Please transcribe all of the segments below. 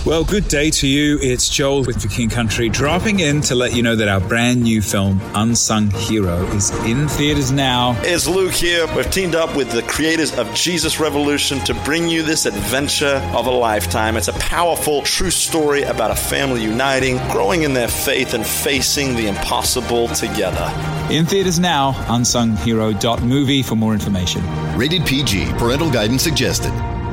Well, good day to you. It's Joel with The King Country, dropping in to let you know that our brand new film, Unsung Hero, is in theaters now. It's Luke here. We've teamed up with the creators of Jesus Revolution to bring you this adventure of a lifetime. It's a powerful, true story about a family uniting, growing in their faith, and facing the impossible together. In theaters now, unsunghero.movie for more information. Rated PG. Parental guidance suggested.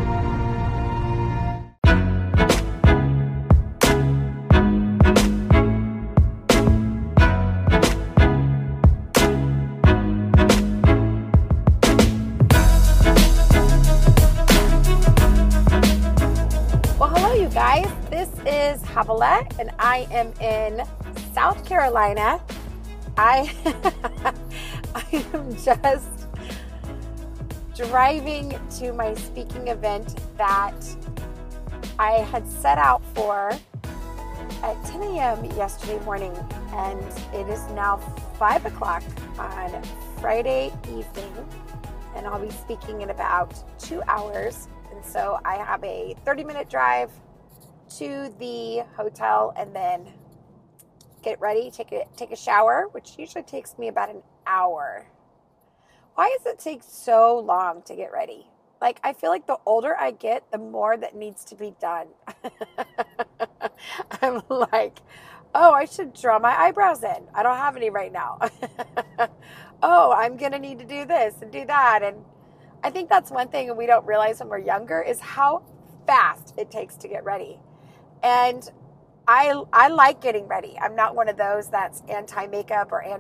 Havilah, and I am in South Carolina. I am just driving to my speaking event that I had set out for at 10 a.m. yesterday morning, and it is now 5 o'clock on Friday evening, and I'll be speaking in about 2 hours. And so I have a 30-minute drive to the hotel and then get ready, take a shower, which usually takes me about an hour. Why does it take so long to get ready? Like, I feel like the older I get, the more that needs to be done. I'm like, oh, I should draw my eyebrows in. I don't have any right now. Oh, I'm going to need to do this and do that. And I think that's one thing we don't realize when we're younger is how fast it takes to get ready. And I like getting ready. I'm not one of those that's anti-makeup or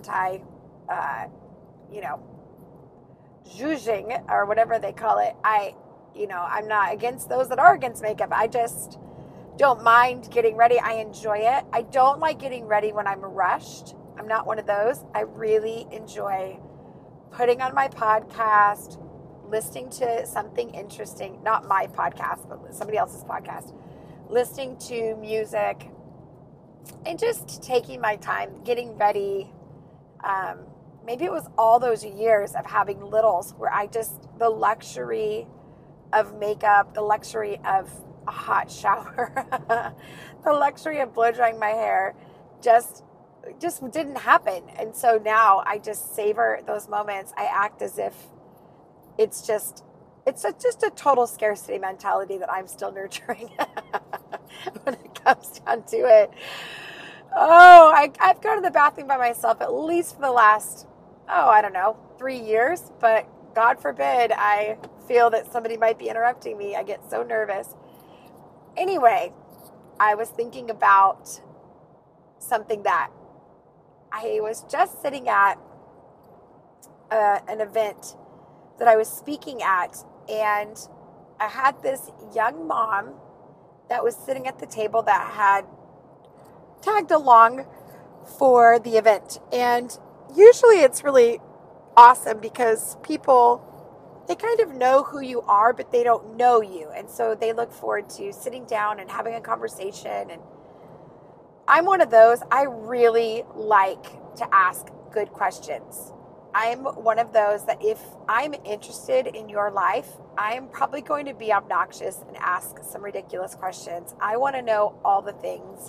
zhuzhing or whatever they call it. I'm not against those that are against makeup. I just don't mind getting ready. I enjoy it. I don't like getting ready when I'm rushed. I'm not one of those. I really enjoy putting on my podcast, listening to something interesting, not my podcast, but somebody else's podcast, listening to music, and just taking my time, getting ready. Maybe it was all those years of having littles where the luxury of makeup, the luxury of a hot shower, the luxury of blow drying my hair just didn't happen. And so now I just savor those moments. I act as if it's just a total scarcity mentality that I'm still nurturing when it comes down to it. Oh, I've gone to the bathroom by myself at least for the last, 3 years. But God forbid I feel that somebody might be interrupting me. I get so nervous. Anyway, I was thinking about something that I was just sitting at an event that I was speaking at, and I had this young mom that was sitting at the table that had tagged along for the event. And usually it's really awesome because people, they kind of know who you are, but they don't know you. And so they look forward to sitting down and having a conversation. And I'm one of those, I really like to ask good questions. I'm one of those that if I'm interested in your life, I'm probably going to be obnoxious and ask some ridiculous questions. I want to know all the things.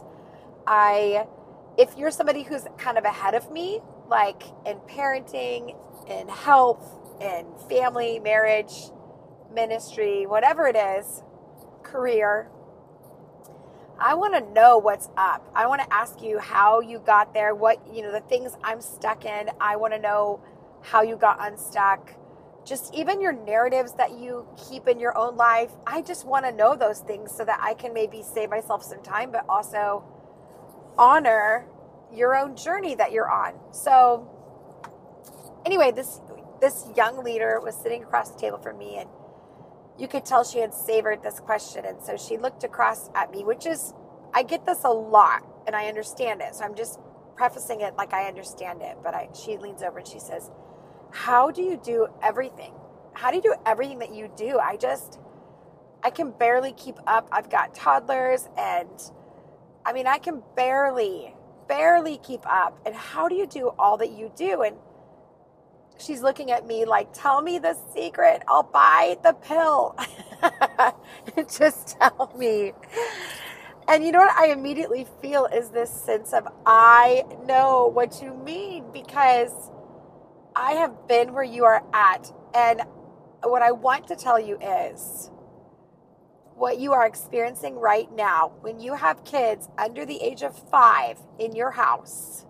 If you're somebody who's kind of ahead of me, like in parenting, in health, in family, marriage, ministry, whatever it is, career, I want to know what's up. I want to ask you how you got there, the things I'm stuck in. I want to know how you got unstuck, just even your narratives that you keep in your own life. I just want to know those things so that I can maybe save myself some time, but also honor your own journey that you're on. So anyway, this young leader was sitting across the table from me, and you could tell she had savored this question. And so she looked across at me, which is, I get this a lot and I understand it. So I'm just prefacing it like I understand it. But she leans over and she says, how do you do everything? How do you do everything that you do? I can barely keep up. I've got toddlers, and I can barely keep up. And how do you do all that you do? And she's looking at me like, tell me the secret. I'll buy the pill. Just tell me. And you know what I immediately feel is this sense of, I know what you mean, because I have been where you are at. And what I want to tell you is what you are experiencing right now, when you have kids under the age of 5 in your house,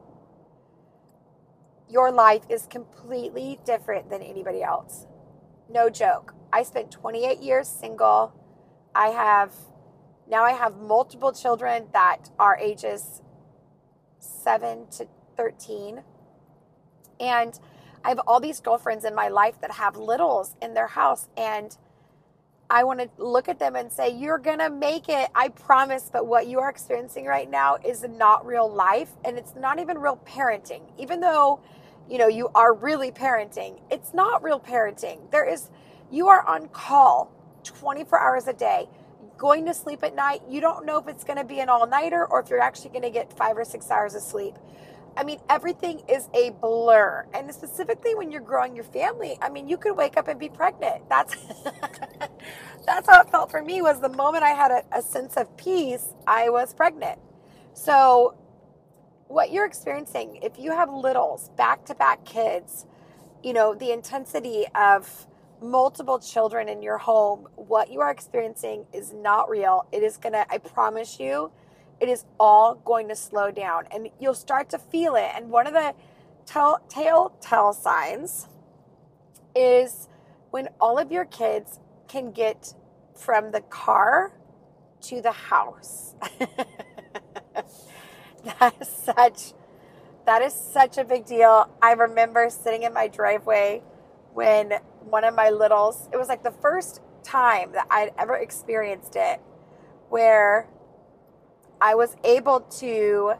your life is completely different than anybody else. No joke. I spent 28 years single. I have multiple children that are ages 7 to 13. And I have all these girlfriends in my life that have littles in their house. And I want to look at them and say, you're going to make it. I promise. But what you are experiencing right now is not real life. And it's not even real parenting. Even though, you are really parenting, it's not real parenting. You are on call 24 hours a day, going to sleep at night. You don't know if it's going to be an all-nighter or if you're actually going to get 5 or 6 hours of sleep. I mean, everything is a blur. And specifically when you're growing your family, I mean, you could wake up and be pregnant. That's how it felt for me, was the moment I had a sense of peace, I was pregnant. So what you're experiencing, if you have littles, back-to-back kids, the intensity of multiple children in your home, what you are experiencing is not real. It is I promise you, it is all going to slow down, and you'll start to feel it. And one of the telltale signs is when all of your kids can get from the car to the house. That is such a big deal. I remember sitting in my driveway when one of my littles, it was like the first time that I'd ever experienced it, where I was able to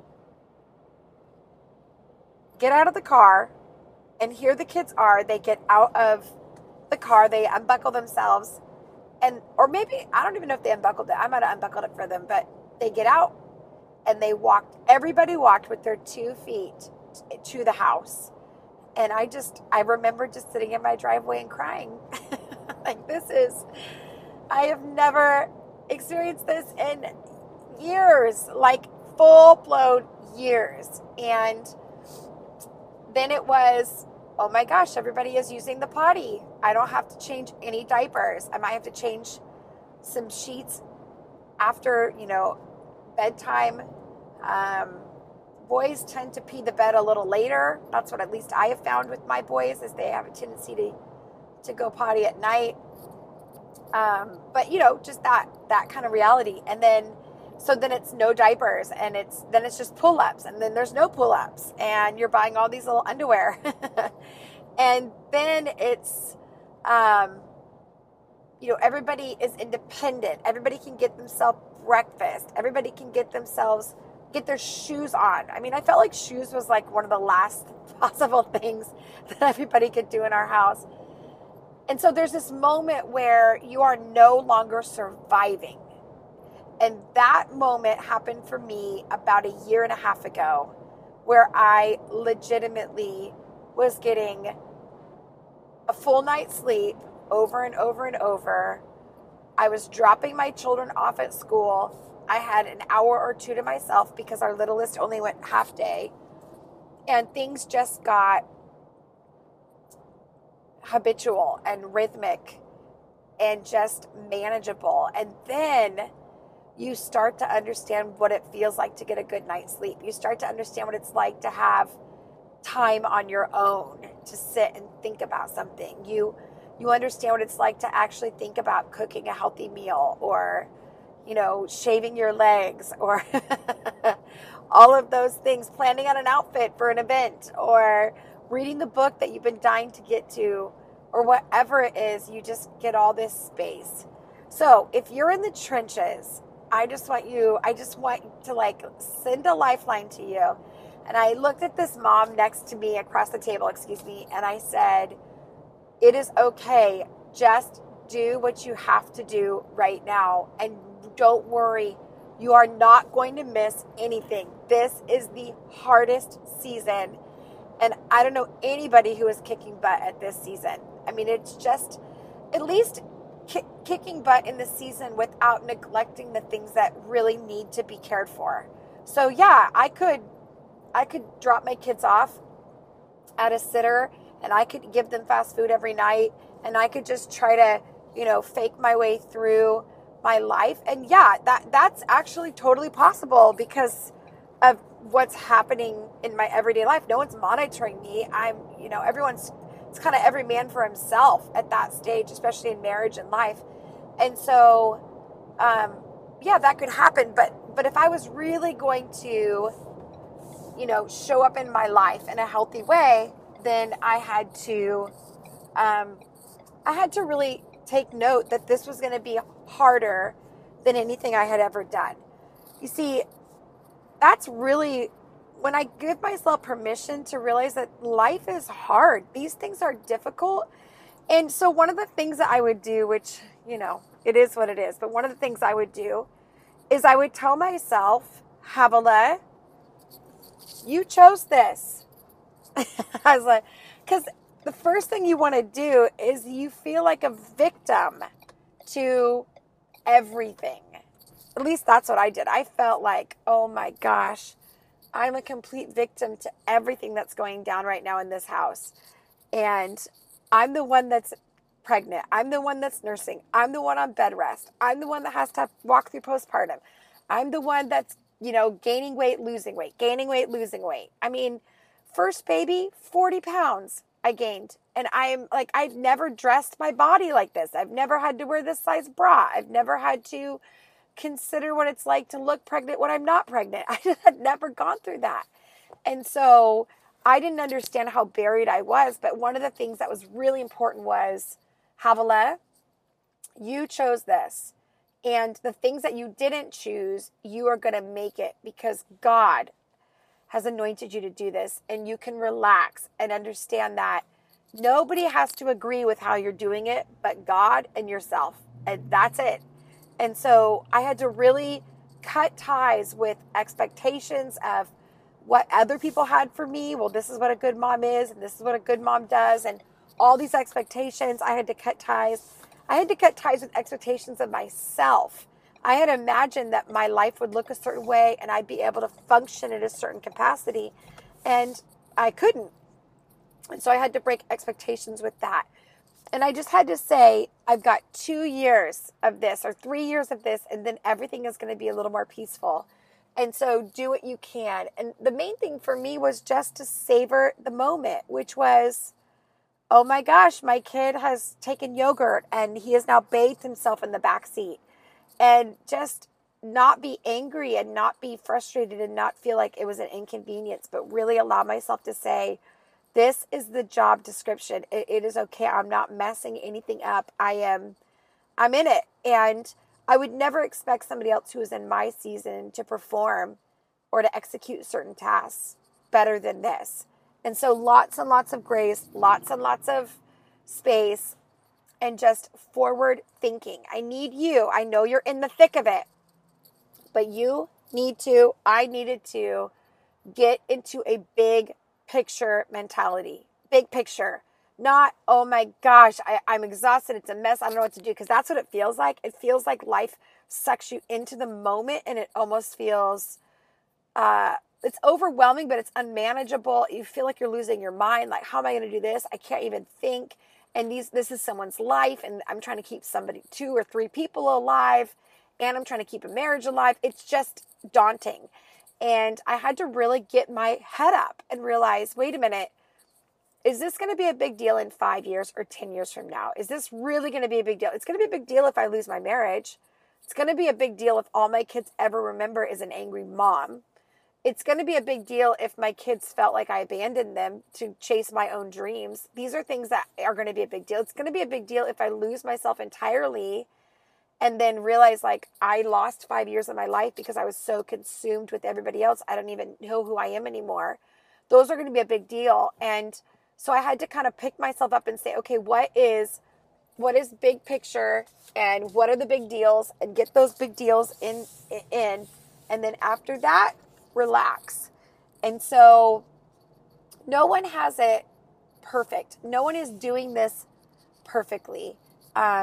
get out of the car, and here the kids are. They get out of the car, they unbuckle themselves, or maybe, I don't even know if they unbuckled it. I might have unbuckled it for them, but they get out and everybody walked with their 2 feet to the house. And I remember just sitting in my driveway and crying. I have never experienced this in years, like full-blown years. And then it was, oh my gosh, everybody is using the potty. I don't have to change any diapers. I might have to change some sheets after, bedtime. Boys tend to pee the bed a little later. That's what at least I have found with my boys, is they have a tendency to go potty at night. But just that kind of reality. And then it's no diapers, and then it's just pull-ups, and then there's no pull-ups, and you're buying all these little underwear. And then it's, everybody is independent. Everybody can get themselves breakfast. Everybody can get their shoes on. I mean, I felt like shoes was like one of the last possible things that everybody could do in our house. And so there's this moment where you are no longer surviving. And that moment happened for me about 1.5 years ago, where I legitimately was getting a full night's sleep over and over and over. I was dropping my children off at school. I had an hour or two to myself because our littlest only went half day. And things just got habitual and rhythmic and just manageable. And then you start to understand what it feels like to get a good night's sleep. You start to understand what it's like to have time on your own to sit and think about something. You understand what it's like to actually think about cooking a healthy meal, or shaving your legs, or all of those things, planning out an outfit for an event, or reading the book that you've been dying to get to, or whatever it is. You just get all this space. So if you're in the trenches, I just want to send a lifeline to you. And I looked at this mom next to me, across the table, and I said, it is okay. Just do what you have to do right now. And don't worry. You are not going to miss anything. This is the hardest season. And I don't know anybody who is kicking butt at this season. I mean, it's just, at least kicking butt in the season without neglecting the things that really need to be cared for. So yeah, I could drop my kids off at a sitter, and I could give them fast food every night, and I could just try to, fake my way through my life. And yeah, that's actually totally possible because of what's happening in my everyday life. No one's monitoring me. It's kind of every man for himself at that stage, especially in marriage and life. And so, yeah, that could happen. But if I was really going to, show up in my life in a healthy way, then I had to really take note that this was going to be harder than anything I had ever done. You see, that's really when I give myself permission to realize that life is hard. These things are difficult. And so one of the things that I would do, which, it is what it is, but one of the things I would do is I would tell myself, Havilah, you chose this. I was like, because the first thing you want to do is you feel like a victim to everything. At least that's what I did. I felt like, oh my gosh, I'm a complete victim to everything that's going down right now in this house. And I'm the one that's pregnant. I'm the one that's nursing. I'm the one on bed rest. I'm the one that has to walk through postpartum. I'm the one that's, gaining weight, losing weight, gaining weight, losing weight. I mean, first baby, 40 pounds I gained. And I've never dressed my body like this. I've never had to wear this size bra. I've never had to consider what it's like to look pregnant when I'm not pregnant. I had never gone through that. And so I didn't understand how buried I was. But one of the things that was really important was, Havilah, you chose this. And the things that you didn't choose, you are going to make it because God has anointed you to do this. And you can relax and understand that nobody has to agree with how you're doing it, but God and yourself. And that's it. And so I had to really cut ties with expectations of what other people had for me. Well, this is what a good mom is, and this is what a good mom does, and all these expectations. I had to cut ties. I had to cut ties with expectations of myself. I had imagined that my life would look a certain way and I'd be able to function at a certain capacity, and I couldn't. And so I had to break expectations with that. And I just had to say, I've got 2 years of this or 3 years of this, and then everything is going to be a little more peaceful. And so do what you can. And the main thing for me was just to savor the moment, which was, oh my gosh, my kid has taken yogurt and he has now bathed himself in the back seat. And just not be angry and not be frustrated and not feel like it was an inconvenience, but really allow myself to say, this is the job description. It is okay. I'm not messing anything up. I'm in it. And I would never expect somebody else who is in my season to perform or to execute certain tasks better than this. And so lots and lots of grace, lots and lots of space, and just forward thinking. I need you. I know you're in the thick of it, but I needed to get into a big picture mentality. Big picture. Not, oh my gosh, I'm exhausted. It's a mess. I don't know what to do. Because that's what it feels like. It feels like life sucks you into the moment, and it almost feels, it's overwhelming, but it's unmanageable. You feel like you're losing your mind. Like, how am I going to do this? I can't even think. And this is someone's life, and I'm trying to keep 2 or 3 people alive, and I'm trying to keep a marriage alive. It's just daunting. And I had to really get my head up and realize, wait a minute, is this going to be a big deal in 5 years or 10 years from now? Is this really going to be a big deal? It's going to be a big deal if I lose my marriage. It's going to be a big deal if all my kids ever remember is an angry mom. It's going to be a big deal if my kids felt like I abandoned them to chase my own dreams. These are things that are going to be a big deal. It's going to be a big deal if I lose myself entirely and then realize like I lost 5 years of my life because I was so consumed with everybody else. I don't even know who I am anymore. Those are going to be a big deal. And so I had to kind of pick myself up and say, okay, what is big picture and what are the big deals, and get those big deals in. And then after that, relax. And so no one has it perfect. No one is doing this perfectly.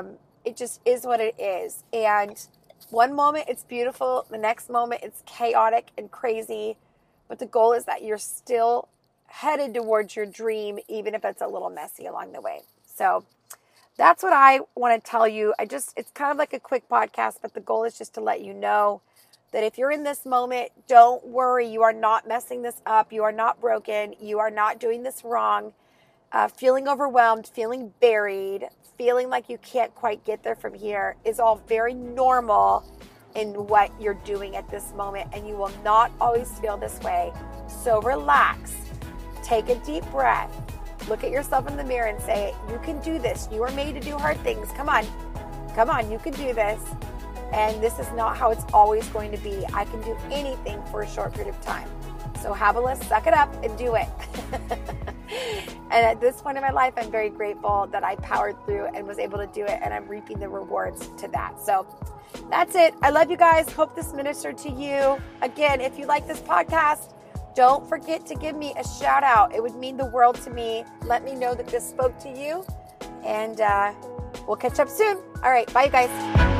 it just is what it is. And one moment it's beautiful, the next moment it's chaotic and crazy. But the goal is that you're still headed towards your dream, even if it's a little messy along the way. So that's what I want to tell you. It's kind of like a quick podcast, but the goal is just to let you know that if you're in this moment, don't worry. You are not messing this up. You are not broken. You are not doing this wrong. Feeling overwhelmed, feeling buried, feeling like you can't quite get there from here is all very normal in what you're doing at this moment. And you will not always feel this way. So relax. Take a deep breath. Look at yourself in the mirror and say, you can do this. You are made to do hard things. Come on. Come on. You can do this. And this is not how it's always going to be. I can do anything for a short period of time. So Havilah, suck it up and do it. And at this point in my life, I'm very grateful that I powered through and was able to do it. And I'm reaping the rewards to that. So that's it. I love you guys. Hope this ministered to you. Again, if you like this podcast, don't forget to give me a shout out. It would mean the world to me. Let me know that this spoke to you. And we'll catch up soon. All right. Bye, you guys.